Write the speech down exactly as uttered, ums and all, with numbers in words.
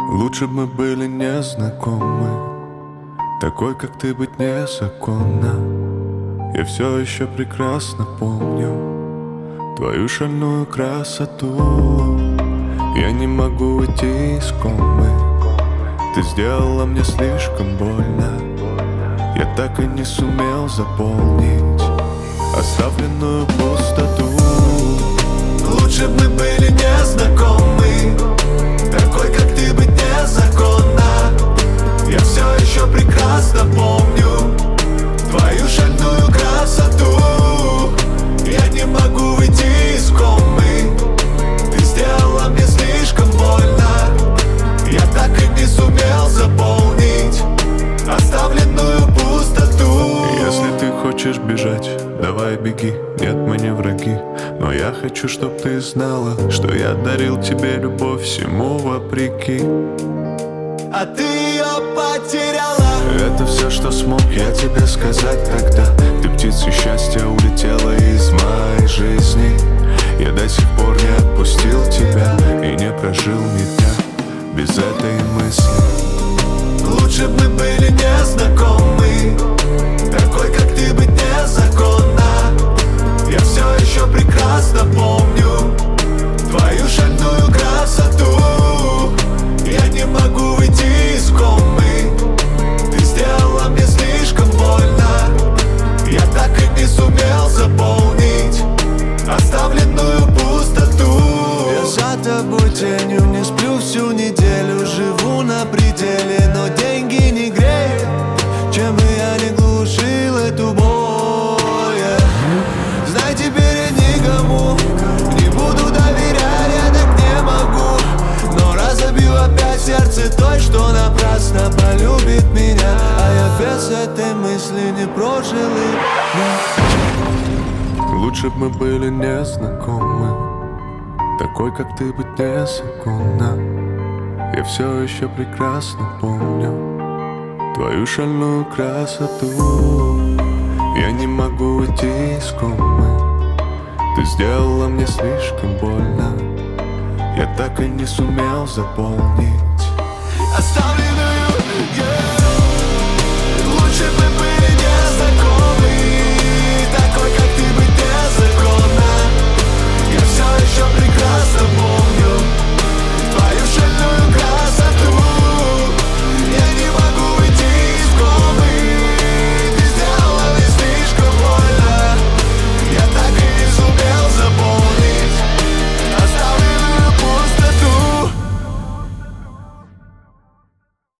Лучше б мы были незнакомы, такой, как ты, быть незаконно. Я все еще прекрасно помню твою шальную красоту. Я не могу уйти из комы, ты сделала мне слишком больно. Я так и не сумел заполнить оставленную пустоту. Лучше б мы были незнакомы, такой, как ты, быть незаконно. Я все еще прекрасно помню твою шальную красоту. Я не могу выйти из комы, ты сделала мне слишком больно. Я так и не сумел заполнить оставленную пустоту. Если ты хочешь бежать, давай беги, нет, мы не враги. Но я хочу, чтоб ты знала, что я дарил тебе любовь всему вопреки. А ты ее потеряла. Это все, что смог я тебе сказать тогда. Ты птицей счастья улетела из моей жизни. Я до сих пор не отпустил тебя и не прожил ни дня без этой мысли. Лучше б мы были незнакомы, такой, как ты, быть незаконно. Я все еще прекрасно помню твою шальную красоту. Я не могу выйти из комы, ты сделала мне слишком больно. Я так и не сумел заполнить оставленную пустоту. Я за тобой тенью не сплю всю неделю, живу на пределе, но деньги не греют. Чем бы я не глушил эту боль, yeah. Знай, теперь я никому не буду доверять, я так не могу. Но разобью опять сердце той, что напрасно полюбит меня. А я без этой мысли не прожил и... Лучше б мы были незнакомы, такой, как ты, быть незаконно. Я все еще прекрасно помню твою шальную красоту. Я не могу уйти из комы, ты сделала мне слишком больно. Я так и не сумел заполнить оставленную